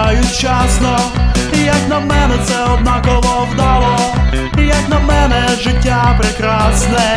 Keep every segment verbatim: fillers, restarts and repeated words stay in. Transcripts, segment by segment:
помирають вчасно. Як на мене, це однаково вдало, як на мене, життя прекрасне.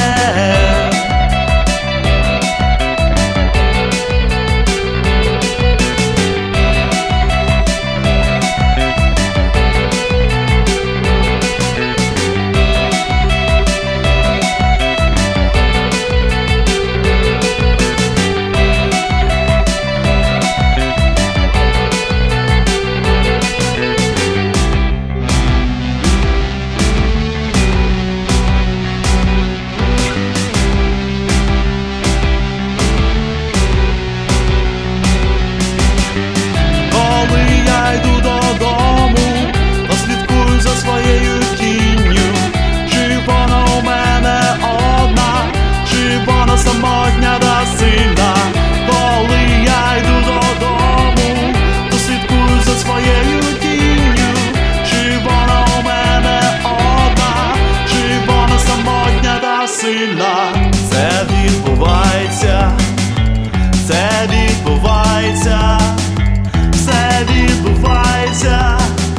Самотня та сильна, коли я йду додому, то слідкую за своєю тінню. Чи вона у мене одна, чи вона самотня та сильна? Це відбувається, це відбувається, це відбувається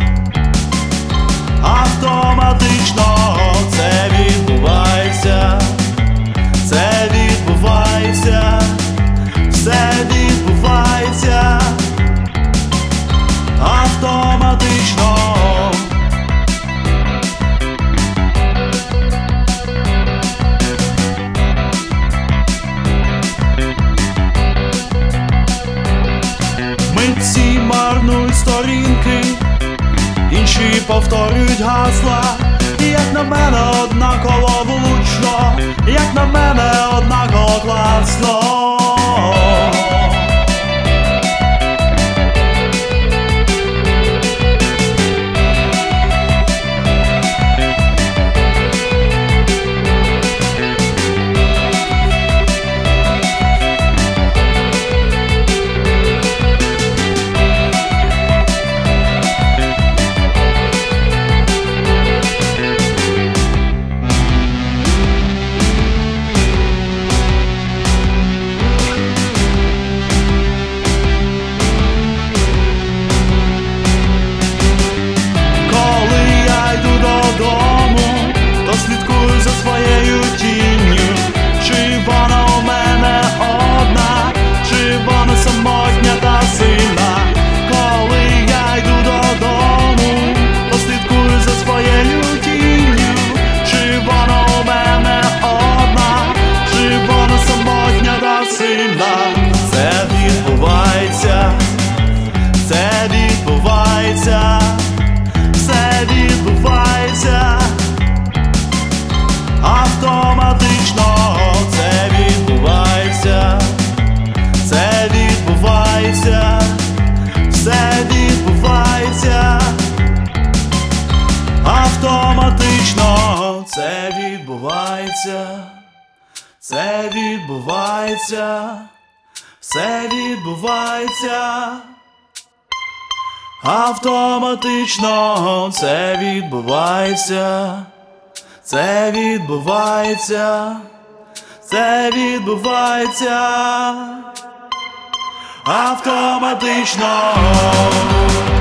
автоматично, це відбувається. Це відбувається, все відбувається автоматично. Митці марнують сторінки, інші повторюють гасла. Як на мене, однаково влучно, як на мене, однаково класно. Слідкую за своєю тінню. Чи вона у мене одна, чи вона самотня та сильна? Коли я йду додому, то слідкую за своєю тінню. Чи вона у мене одна, чи вона самотня та сильна? Це відбувається, це відбувається, це відбувається автоматично, це відбувається, це відбувається, все відбувається автоматично, це відбувається, це відбувається, все відбувається автоматично, це відбувається. Це відбувається, це відбувається автоматично.